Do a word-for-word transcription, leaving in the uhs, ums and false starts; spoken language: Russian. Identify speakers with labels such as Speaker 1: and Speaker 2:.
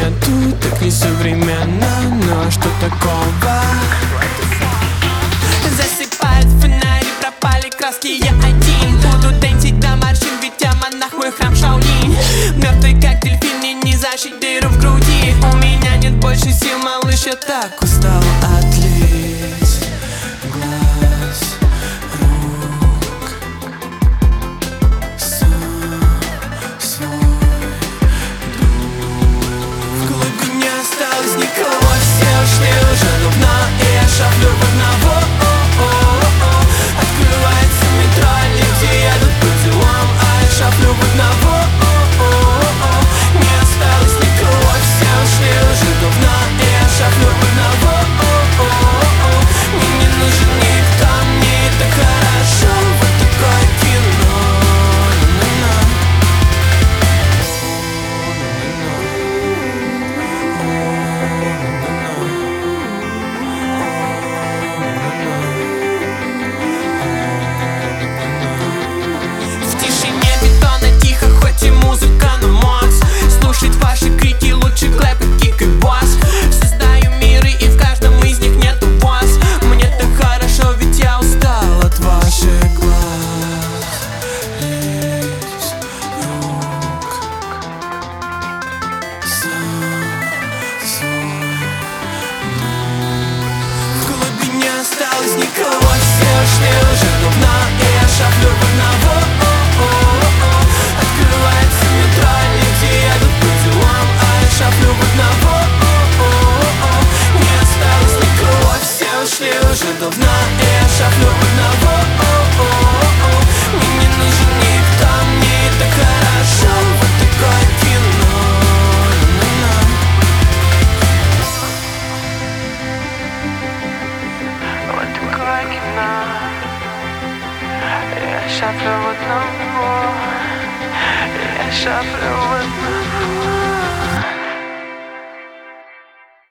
Speaker 1: нету, так несовременно, но что такого?
Speaker 2: Засыпают фонари, пропали краски, я один. Буду тенсить до морщин, ведь я монах, мой храм Шаолинь. Мертвый как дельфин, и не зашить дыру в груди. У меня нет больше сил, малыш, я так устал от